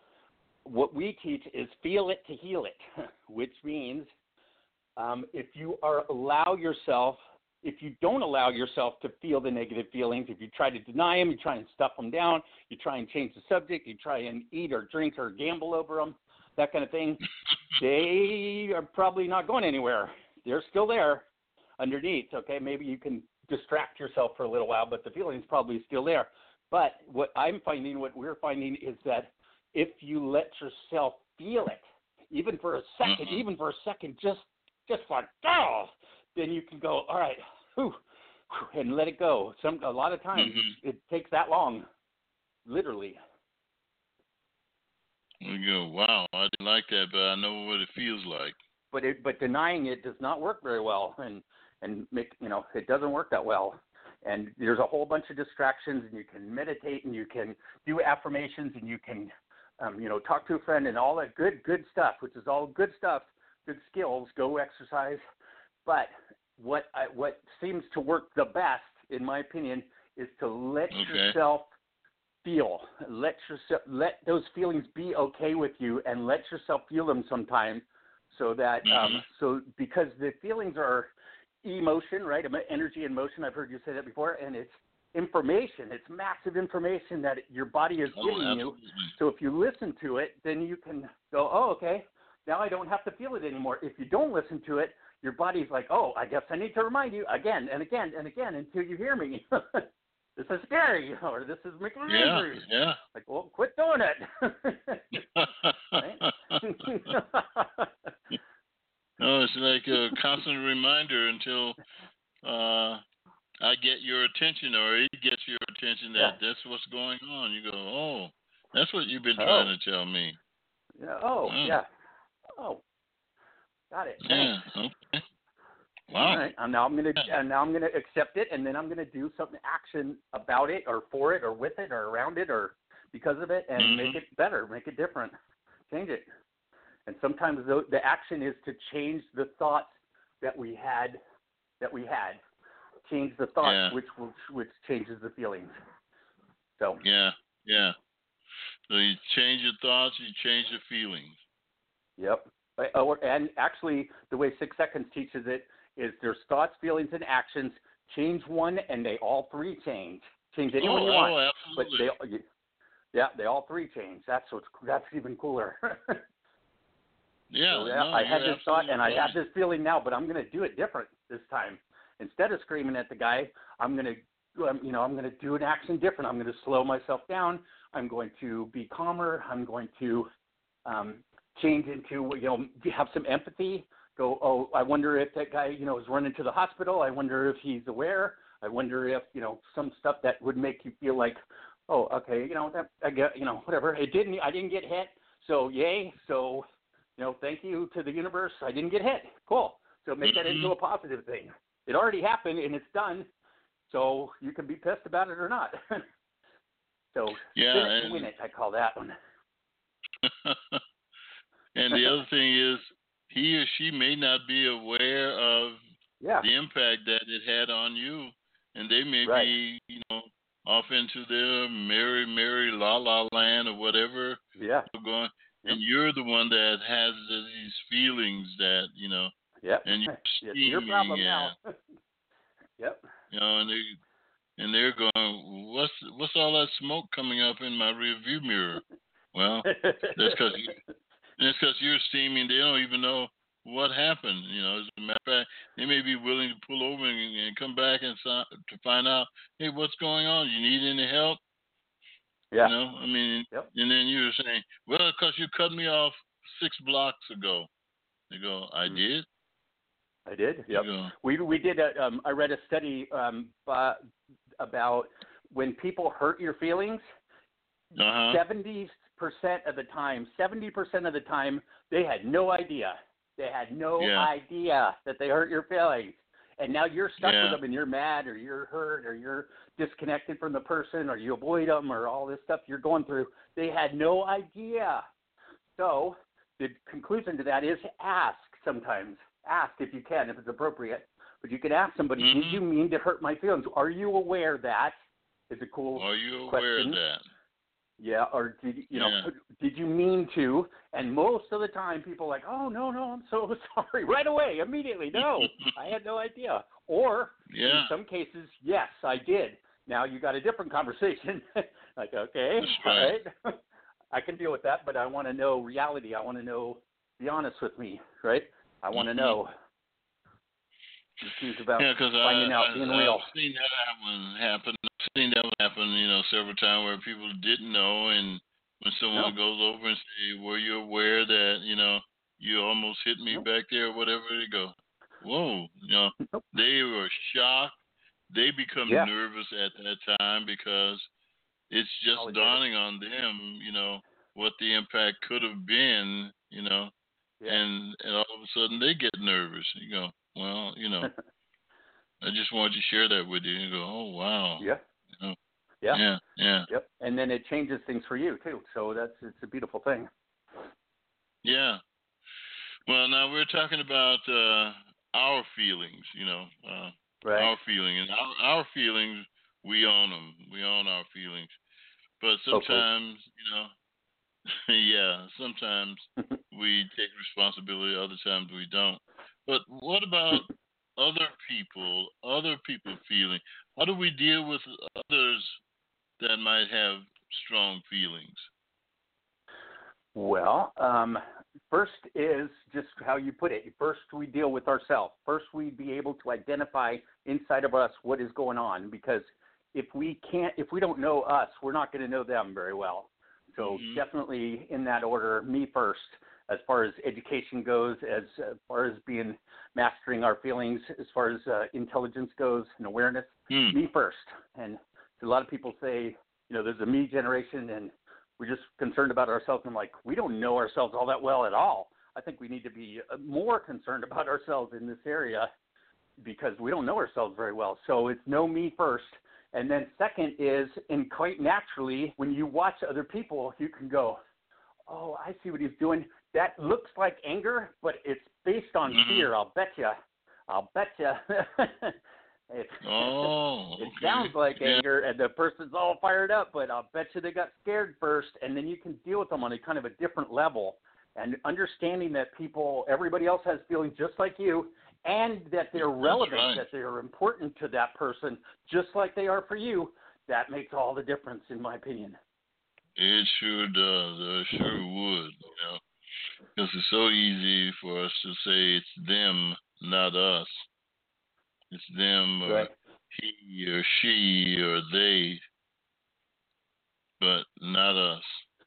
what we teach is feel it to heal it, which means um, if you are allow yourself, if you don't allow yourself to feel the negative feelings, if you try to deny them, you try and stuff them down, you try and change the subject, you try and eat or drink or gamble over them, that kind of thing, they are probably not going anywhere. They're still there underneath. Okay, maybe you can distract yourself for a little while, but the feeling's probably still there. But what I'm finding, what we're finding, is that if you let yourself feel it, even for a second, mm-hmm. even for a second, just just like, oh, then you can go, all right, whew, whew, and let it go. Some a lot of times mm-hmm. it takes that long, literally. You go, wow, I didn't like that, but I know what it feels like. But it, but denying it does not work very well, and and make you know it doesn't work that well. And there's a whole bunch of distractions, and you can meditate, and you can do affirmations, and you can, um, you know, talk to a friend, and all that good, good stuff, which is all good stuff, good skills. Go exercise. But what I, what seems to work the best, in my opinion, is to let okay. yourself feel. Let yourself let those feelings be okay with you, and let yourself feel them sometimes, so that mm-hmm. um, so because the feelings are emotion, right? Energy and motion. I've heard you say that before, and it's information. It's massive information that your body is oh, giving absolutely. you. So if you listen to it, then you can go, oh, okay, now I don't have to feel it anymore. If you don't listen to it, your body's like, oh, I guess I need to remind you again and again and again until you hear me. This is scary, or this is making me yeah, angry. Yeah. Like, well, quit doing it. No, it's like a constant reminder until uh, I get your attention, or it gets your attention. mention that Yeah. that's what's going on, you go, oh, that's what you've been Oh. trying to tell me. Yeah. Oh, Oh. yeah. Oh, got it. Yeah. Thanks. Okay. Wow. All right. And now I'm gonna and now I'm gonna accept it, and then I'm gonna do something action about it, or for it, or with it, or around it, or because of it, and Mhm. make it better, make it different, change it. And sometimes the, the action is to change the thoughts that we had, that we had, change the thoughts, Yeah. which which which changes the feelings. So. Yeah. Yeah. So you change your thoughts, you change your feelings. Yep. And actually, the way Six Seconds teaches it is there's thoughts, feelings, and actions. Change one, and they all three change. Change anyone oh, you want, oh, but absolutely. they, yeah, they all three change. That's what's that's even cooler. yeah. So, yeah, no, I had you're this thought, and I absolutely have right. this feeling now, but I'm going to do it different this time. Instead of screaming at the guy, I'm going to, um, you know, I'm going to do an action different. I'm going to slow myself down. I'm going to be calmer. I'm going to um, change into, you know, have some empathy. Go, oh, I wonder if that guy, you know, is running to the hospital. I wonder if he's aware. I wonder if, you know, some stuff that would make you feel like, oh, okay, you know, that I get, you know, whatever. It didn't, I didn't get hit. So yay. So, you know, thank you to the universe. I didn't get hit. Cool. So make that into a positive thing. It already happened and it's done. So you can be pissed about it or not. So Yeah, spin it to and- win it. I call that one. And the other thing is, he or she may not be aware of Yeah. the impact that it had on you, and they may Right. be, you know, off into their merry, merry la la land or whatever Yeah. going, Yep. and you're the one that has these feelings that, you know, Yep. and you're It's your steaming problem and, now. Yep. you know, and they and they're going, what's what's all that smoke coming up in my rear view mirror? Well, that's because you, that's because you're steaming. They don't even know what happened. You know, as a matter of fact, they may be willing to pull over and, and come back and so, to find out, hey, what's going on? You need any help? Yeah. You know, I mean, Yep. and then you're saying, well, because you cut me off six blocks ago. They go, I Mm. did. I did. You Yep. go, We we did a um I read a study um uh, about when people hurt your feelings, uh-huh. seventy percent of the time, seventy percent of the time they had no idea. They had no Yeah. idea that they hurt your feelings. And now you're stuck Yeah. with them and you're mad or you're hurt or you're disconnected from the person or you avoid them or all this stuff you're going through. They had no idea. So the conclusion to that is ask sometimes. Ask if you can, if it's appropriate. But you can ask somebody, Mhm. did you mean to hurt my feelings? Are you aware that? Is a cool Are you aware question. of that? Yeah, or did you, you know, Yeah. did you mean to? And most of the time people are like, oh, no, no, I'm so sorry. Right away, immediately, no, I had no idea. Or Yeah. in some cases, yes, I did. Now you got a different conversation. Like, okay, That's all right. right. I can deal with that, but I want to know reality. I want to know, be honest with me, right? I want to Mhm. know. It's about Yeah, because finding I, out, I, being real. I've seen that one happen. I've seen that one happen, you know, several times where people didn't know, and when someone No. goes over and say, "Were you aware that you know you almost hit me Nope. back there?" or whatever, they go, "Whoa!" You know, Nope. they were shocked. They become Yeah. nervous at that time because it's just Validated. dawning on them, you know, what the impact could have been, you know, Yeah. and and all of a sudden they get nervous. You go, "Well, you know." I just wanted to share that with you. You go, oh wow. Yeah. You know, Yeah. yeah, yeah, Yep. And then it changes things for you too. So that's it's a beautiful thing. yeah. Well, now we're talking about uh, our feelings. You know, uh, Right. our feeling and our our feelings. We own them. We own our feelings. But sometimes, you know, yeah, sometimes we take responsibility. Other times we don't. But what about other people? Other people feeling. How do we deal with others that might have strong feelings? Well, um, first is just how you put it. First, we deal with ourselves. First, we be able to identify inside of us what is going on, because if we can't, if we don't know us, we're not going to know them very well. So Mhm. definitely in that order, me first, as far as education goes, as, as far as being mastering our feelings, as far as uh, intelligence goes and awareness, Hmm. me first. And a lot of people say, you know, there's a me generation and we're just concerned about ourselves. And I'm like, we don't know ourselves all that well at all. I think we need to be more concerned about ourselves in this area because we don't know ourselves very well. So it's know me first. And then second is, and quite naturally, when you watch other people, you can go, oh, I see what he's doing. That looks like anger, but it's based on mm-hmm. fear. I'll bet you. I'll bet you. it, oh, it okay. sounds like yeah. anger, and the person's all fired up, but I'll bet you they got scared first, and then you can deal with them on a kind of a different level. And understanding that people, everybody else has feelings just like you, and that they're relevant, right. that they're important to that person, just like they are for you, that makes all the difference, in my opinion. It sure does. It sure would, you know, because it's so easy for us to say it's them, not us. It's them or right. he or she or they, but not us.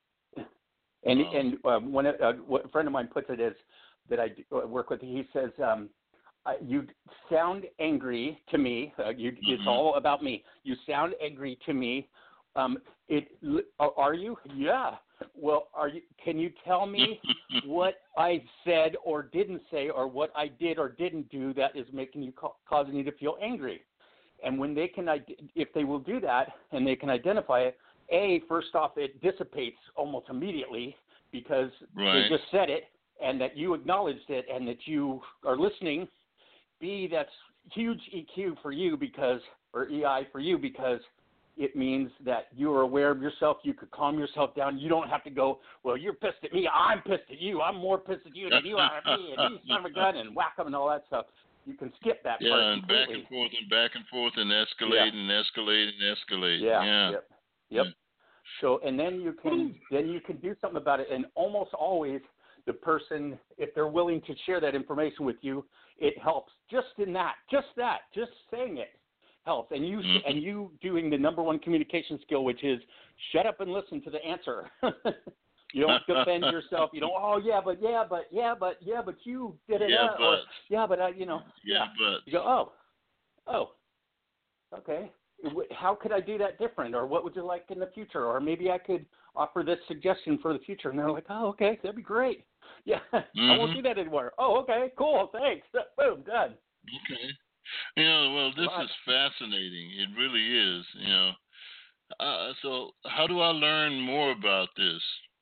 And um, and um, one uh, what a friend of mine puts it is that I do, work with. He says, um, uh, "You sound angry to me. Uh, you, mm-hmm. It's all about me. You sound angry to me. Um, it are you? Yeah. Well, are you? Can you tell me what I said or didn't say, or what I did or didn't do that is making you causing you to feel angry? And when they can, if they will do that and they can identify it, A, first off, it dissipates almost immediately because right. they just said it and that you acknowledged it and that you are listening. B, that's huge E Q for you because, or E I for you because it means that you are aware of yourself. You could calm yourself down. You don't have to go, well, you're pissed at me. I'm pissed at you. I'm more pissed at you than you are at me. And you son of a gun and whack them and all that stuff. You can skip that yeah, part and completely. back and forth and back and forth and escalate yeah. and escalate and escalate. Yeah. Yeah. Yep. Yep. Yeah. So, and then you can then you can do something about it. And almost always, the person, if they're willing to share that information with you, it helps. Just in that, just that, just saying it helps. And you mm-hmm. and you doing the number one communication skill, which is shut up and listen to the answer. You don't defend yourself. You don't. Oh yeah, but yeah, but yeah, but yeah, but you did it. Yeah, uh, but or, yeah, but uh, you know. Yeah, yeah, but you go. Oh, oh, okay. How could I do that different, or what would you like in the future, or maybe I could offer this suggestion for the future. And they're like, oh, okay, that'd be great. Yeah, mm-hmm. I won't do that anymore. Oh, okay, cool, thanks. Boom, done. Okay. You know, well, this is fascinating. It really is. You know, uh, so how do I learn more about this?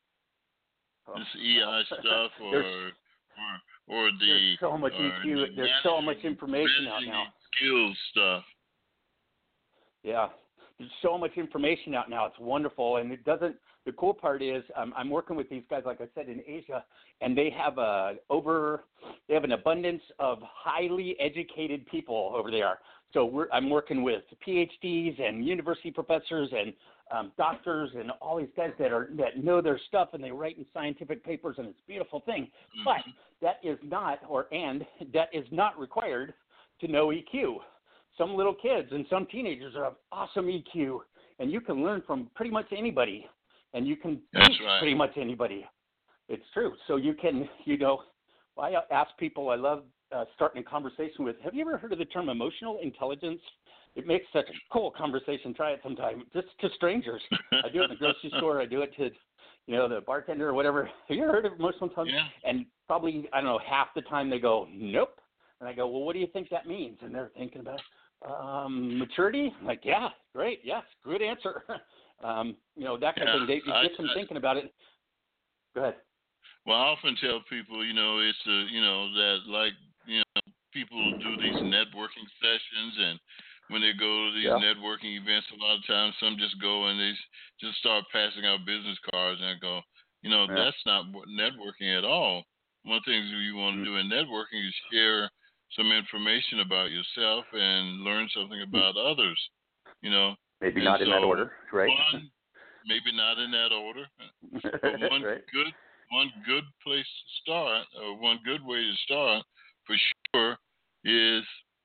Oh, this E I well, stuff, or, or or the there's so much E Q. There's so much information out now. Skills stuff. Yeah, there's so much information out now. It's wonderful, and it doesn't. The cool part is um, I'm working with these guys, like I said, in Asia, and they have a over. They have an abundance of highly educated people over there. So we're, I'm working with P H Ds and university professors and um, doctors and all these guys that are that know their stuff, and they write in scientific papers, and it's a beautiful thing. Mm-hmm. But that is not, or and that is not required to know E Q. Some little kids and some teenagers have awesome E Q, and you can learn from pretty much anybody, and you can That's teach right. pretty much anybody. It's true. So you can, you know, I ask people, I love uh, starting a conversation with, have you ever heard of the term emotional intelligence? It makes such a cool conversation. Try it sometime, just to strangers. I do it in the grocery store. I do it to, you know, the bartender or whatever. Have you ever heard of emotional intelligence? Yeah. And probably, I don't know, half the time they go, nope. And I go, well, what do you think that means? And they're thinking about it. Um, maturity? I'm like, yeah, great, yes, good answer. um, you know, that kind yeah, of thing. They, it gets I, them I, thinking about it. Go ahead. Well, I often tell people, you know, it's a, you know, that like, you know, people do these networking sessions, and when they go to these yeah. networking events, a lot of times some just go and they just start passing out business cards, and I go, you know, yeah. that's not networking at all. One of the things you want to mm-hmm. do in networking is share some information about yourself and learn something about mm-hmm. others, you know. Maybe and not so in that order, right? One, maybe not in that order, but one right. good one good place to start, or one good way to start, for sure, is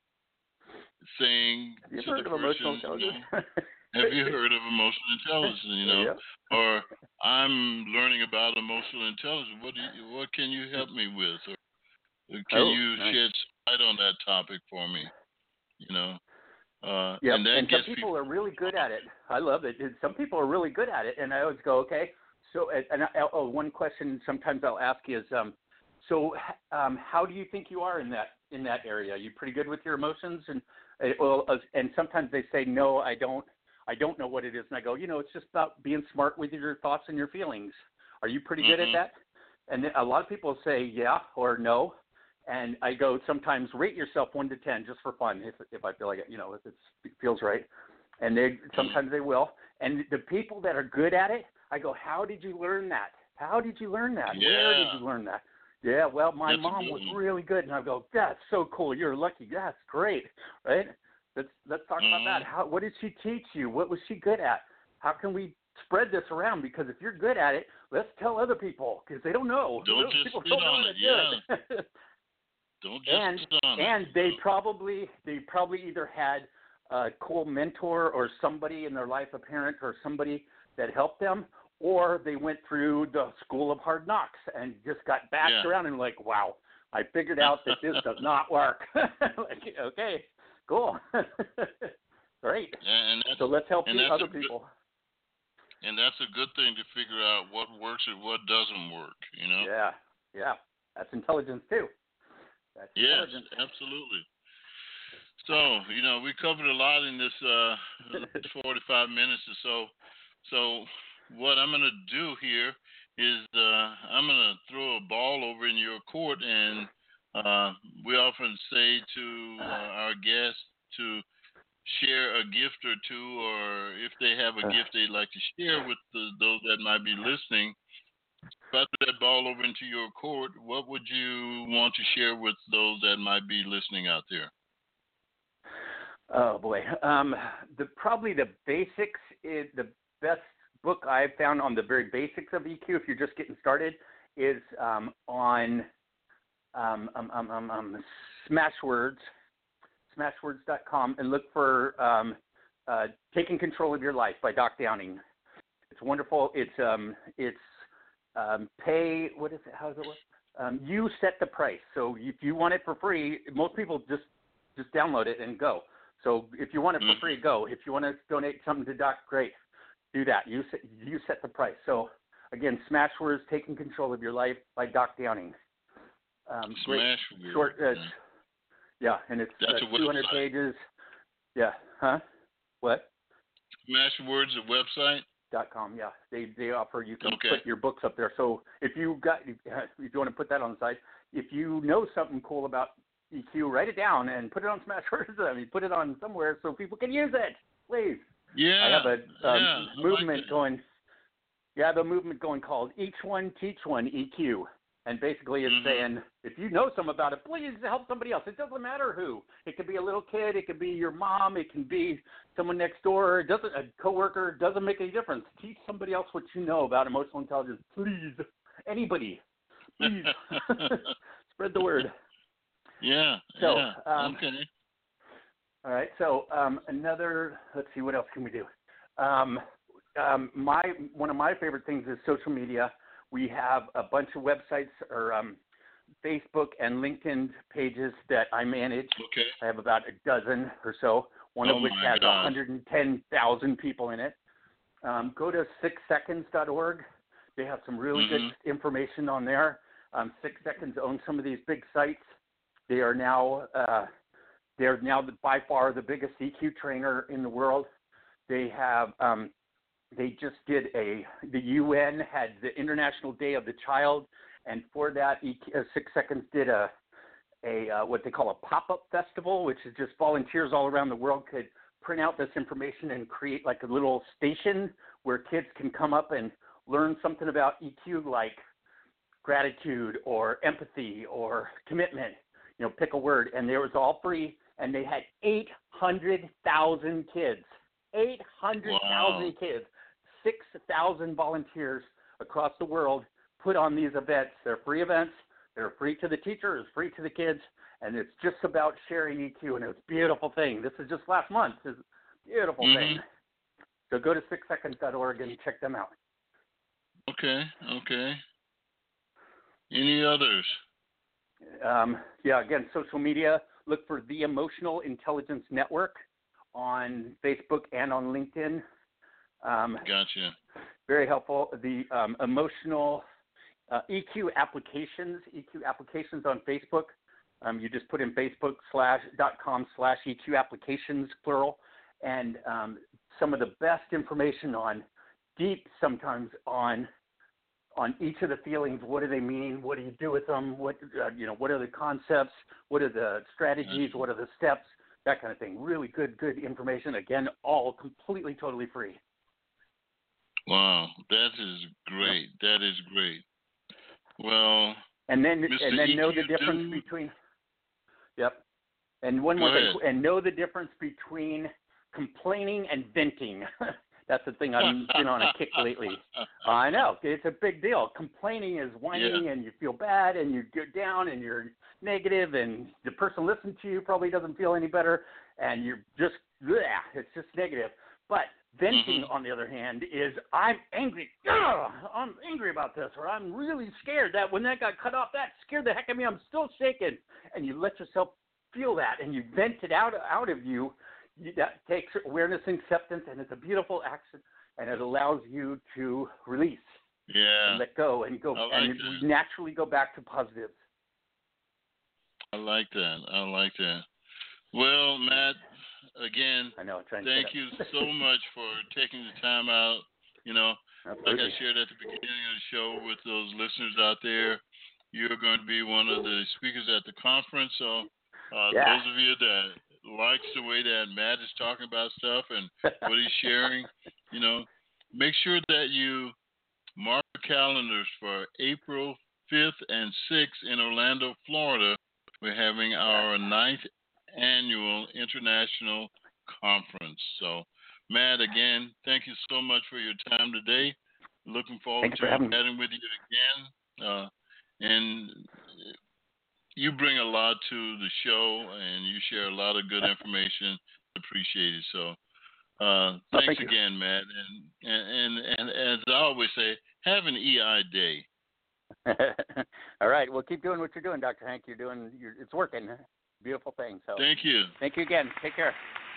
saying have you to heard the of person, emotional intelligence? you know, have you heard of emotional intelligence? You know, yeah. or I'm learning about emotional intelligence. What do you, what can you help me with? Or can oh, you nice. shed light on that topic for me? You know. Uh, yep. and that and gets some people people. are really good at it. I love it. And some people are really good at it, and I always go, okay. So, and I, oh, one question sometimes I'll ask is, um, so um, how do you think you are in that in that area? Are you pretty good with your emotions? And well, and sometimes they say, no, I don't. I don't know what it is. And I go, you know, it's just about being smart with your thoughts and your feelings. Are you pretty good mm-hmm. at that? And a lot of people say yeah or no. And I go, sometimes rate yourself one to ten just for fun, if if I feel like it, you know, if it's, it feels right. And they sometimes they will. And the people that are good at it, I go, how did you learn that? How did you learn that? Yeah. Where did you learn that? Yeah, well, my That's mom was really good. And I go, that's so cool. You're lucky. That's great, right? Let's let's talk mm-hmm. about that. How what did she teach you? What was she good at? How can we spread this around? Because if you're good at it, let's tell other people because they don't know. Don't Those just people sit don't know on how it. to do Yeah. it. Don't just and sit on and it. they probably they probably either had a cool mentor or somebody in their life, a parent or somebody that helped them, or they went through the school of hard knocks and just got bashed Yeah. around and like, wow, I figured out that this does not work. Like, okay, cool, great. And that's, so let's help and the that's other a people. Good, and that's a good thing to figure out what works and what doesn't work. You know. Yeah, yeah, that's intelligence too. That's Yes, intelligence. absolutely. So, you know, we covered a lot in this uh, forty-five minutes or so. So what I'm going to do here is uh, I'm going to throw a ball over in your court, and uh, we often say to uh, our guests to share a gift or two, or if they have a gift they'd like to share with the, those that might be listening. If I throw that ball over into your court, what would you want to share with those that might be listening out there? Oh boy, um, the probably the basics is the best book I've found on the very basics of E Q. If you're just getting started, is um, on um, um, um, um, um, Smashwords, Smashwords dot com, and look for um, uh, "Taking Control of Your Life" by Doc Downing. It's wonderful. It's um, it's um, pay. What is it? How does it work? Um, you set the price. So if you want it for free, most people just just download it and go. So if you want it for free, go. If you want to donate something to Doc, great. Do that. You set, you set the price. So, again, Smashwords, Taking Control of Your Life by Doc Downing. Um, great. Smashwords. Short. Uh, yeah, and it's That's uh, a two hundred website. pages. Yeah. Huh? What? Smashwords, a website? Dot com. Yeah. They they offer, you can Okay. put your books up there. So if you got, if you want to put that on the site, if you know something cool about E Q, write it down and put it on Smashwords. I mean, put it on somewhere so people can use it, please. Yeah. I have a um, yeah, movement like going. Yeah, I have a movement going called Each One Teach One E Q, and basically it's mm-hmm. saying if you know some about it, please help somebody else. It doesn't matter who. It could be a little kid. It could be your mom. It can be someone next door. It doesn't a coworker. It doesn't make any difference. Teach somebody else what you know about emotional intelligence, please. Anybody, please. Spread the word. Yeah. So, yeah. um, okay. All right. So um, another. Let's see. What else can we do? Um, um, my one of my favorite things is social media. We have a bunch of websites or um, Facebook and LinkedIn pages that I manage. Okay. I have about a dozen or so. One Oh of which my has gosh. one hundred ten thousand people in it. Um, go to six seconds dot org. They have some really mm-hmm. good information on there. Um, Six Seconds owns some of these big sites. They are now uh, they're now the, by far the biggest E Q trainer in the world. They have um, they just did a the U N had the International Day of the Child, and for that E Q, uh, Six Seconds did a a uh, what they call a pop-up festival, which is just volunteers all around the world could print out this information and create like a little station where kids can come up and learn something about E Q, like gratitude or empathy or commitment. You know, pick a word, and it was all free, and they had eight hundred thousand kids, eight hundred thousand Wow. kids, six thousand volunteers across the world put on these events. They're free events. They're free to the teachers, free to the kids, and it's just about sharing E Q, and it's a beautiful thing. This is just last month. It's a beautiful mm-hmm. thing. So go to six seconds dot org and check them out. Okay, okay. Any others? Um, yeah, again, social media, look for the Emotional Intelligence Network on Facebook and on LinkedIn. Um, gotcha. Very helpful. The um, emotional uh, E Q applications, E Q applications on Facebook. Um, you just put in Facebook slash dot com slash E Q applications, plural, and um, some of the best information on deep sometimes on on each of the feelings. What do they mean? What do you do with them? What uh, you know? What are the concepts? What are the strategies? What are the steps? That kind of thing. Really good, good information. Again, all completely, totally free. Wow, that is great. Yep. That is great. Well, and then Mister and then E Q know the difference do... between. Yep. And one Go more ahead. thing, and know the difference between complaining and venting. That's the thing I've been on a kick lately. I know it's a big deal. Complaining is whining, yeah. and you feel bad, and you get down, and you're negative, and the person listening to you probably doesn't feel any better, and you're just yeah, it's just negative. But venting, mm-hmm. on the other hand, is I'm angry. Ugh, I'm angry about this, or I'm really scared that when that got cut off, that scared the heck out of me. I'm still shaking, and you let yourself feel that, and you vent it out out of you. That takes awareness and acceptance, and it's a beautiful action, and it allows you to release yeah. and let go and go, like and that. naturally go back to positives. I like that. I like that. Well, Matt, again, I know, thank you so much for taking the time out. You know, Absolutely. like I shared at the beginning of the show with those listeners out there, you're going to be one of the speakers at the conference. So uh, yeah. those of you that likes the way that Matt is talking about stuff and what he's sharing, you know, make sure that you mark your calendars for April fifth and sixth in Orlando, Florida. We're having our ninth annual international conference. So, Matt, again, thank you so much for your time today. Looking forward to chatting with you again. Uh, and you bring a lot to the show, and you share a lot of good information. Appreciate it. So, uh, oh, thanks thank again, you. Matt. And, and and and as I always say, have an E I day. All right. Well, keep doing what you're doing, Doctor Hank. You're doing. You're, it's working. Beautiful thing. So. Thank you. Thank you again. Take care.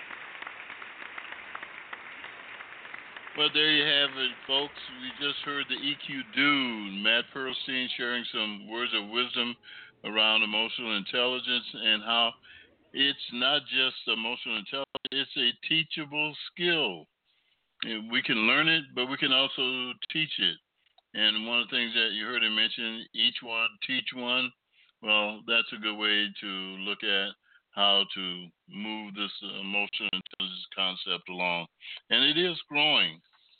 Well, there you have it, folks. We just heard the E Q dude, Matt Pearlstein, sharing some words of wisdom around emotional intelligence and how it's not just emotional intelligence, it's a teachable skill. And we can learn it, but we can also teach it. And one of the things that you heard him mention, each one, teach one, well, that's a good way to look at how to move this emotional intelligence concept along. And it is growing.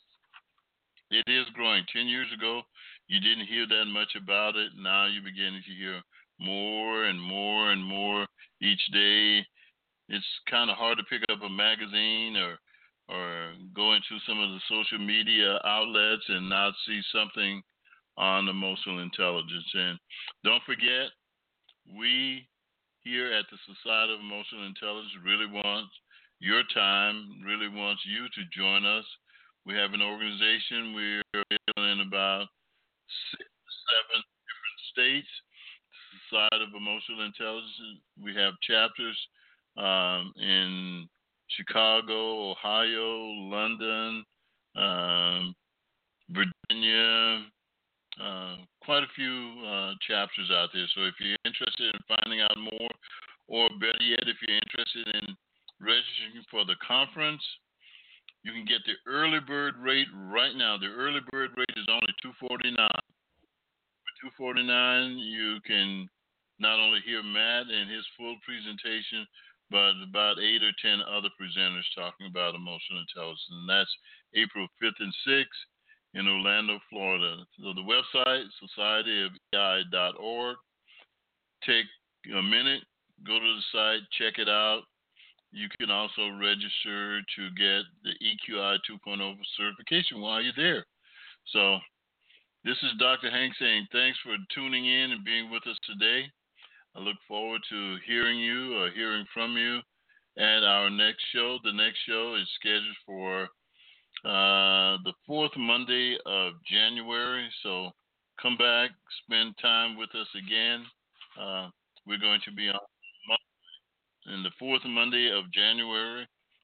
It is growing. Ten years ago, you didn't hear that much about it. Now you're beginning to hear more and more and more each day. It's kind of hard to pick up a magazine or or go into some of the social media outlets and not see something on emotional intelligence. And don't forget, we here at the Society of Emotional Intelligence really want your time, really wants you to join us. We have an organization. We're in about six, seven different states. Society of Emotional Intelligence. We have chapters um, in Chicago, Ohio, London, um, Virginia, uh, quite a few uh, chapters out there. So if you're interested in finding out more, or better yet, if you're interested in registering for the conference, you can get the early bird rate right now. The early bird rate is only two forty-nine. For two forty-nine, you can not only hear Matt and his full presentation, but about eight or ten other presenters talking about emotional intelligence. And that's April fifth and sixth in Orlando, Florida. So the website, society of E I dot org. Take a minute, go to the site, check it out. You can also register to get the E Q I two point oh certification while you're there. So this is Doctor Hank saying thanks for tuning in and being with us today. I look forward to hearing you or hearing from you at our next show. The next show is scheduled for uh, the fourth Monday of January. So come back, spend time with us again. Uh, we're going to be on in the fourth Monday of January.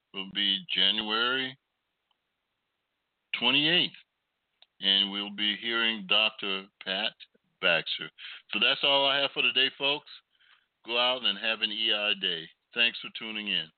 will be January twenty-eighth, and we'll be hearing Doctor Pat Baxter. So that's all I have for today, folks. Go out and have an E I day. Thanks for tuning in.